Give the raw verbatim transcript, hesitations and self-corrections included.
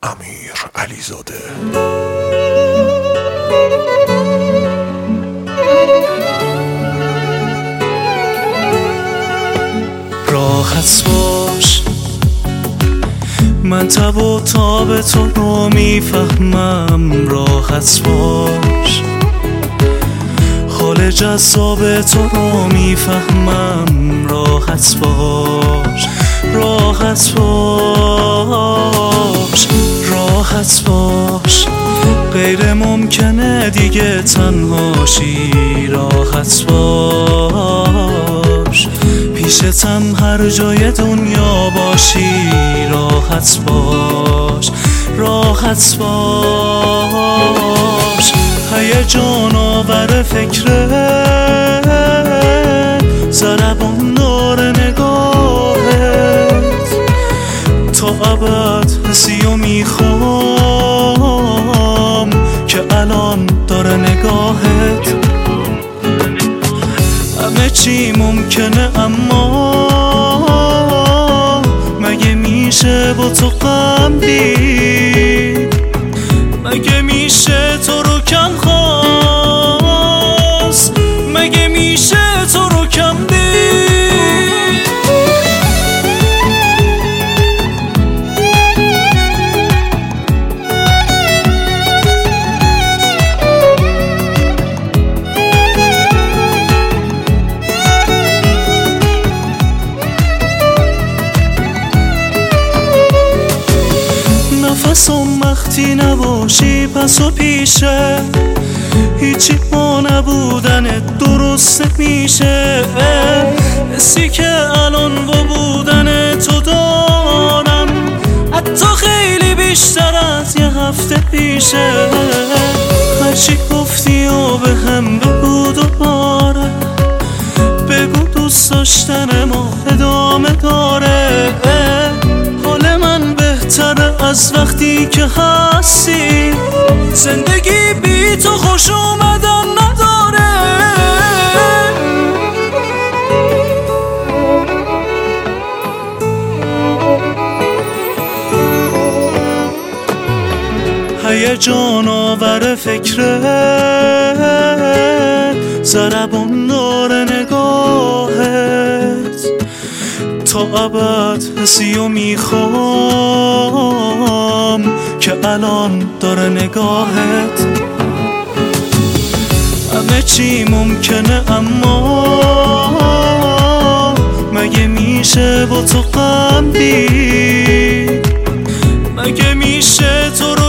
امیر علیزاده. راحت باش، من تب و تاب تو رو میفهمم. راحت باش، حال جذاب تو رو میفهمم. راحت باش، راحت باش، راحت باش، غیر ممکنه دیگه تنهاشی. راحت باش، پیشتم هر جای دنیا باشی. راحت باش، راحت باش، هیجان آور فکرت، ضربان داره نگاهت، تا ابد حسی و میخوام که الان داره نگاهت. همه چی ممکنه اما مگه میشه با تو غم دید؟ مگه میشه تو رو کم خواست؟ مگه میشه تو رو کم دید؟ نفسم وقتی نباشی پس و پیشه، هیچی با نبودنت درست میشه. حسی که الان با بودن تو دارم حتی خیلی بیشتر از یه هفته پیشه. هرچی گفتی و به هم بگو دوباره، بگو دوست داشتن ما ادامه داره. حال من بهتره از وقتی که هستی، زندگی بی تو خوش اومدن نداره. هیجان آور فکرت، ضربان داره نگاهت، تا ابد حسی و میخوام که الان داره نگاهت. همه چی ممکنه اما مگه میشه با تو غم دید؟ مگه میشه تو رو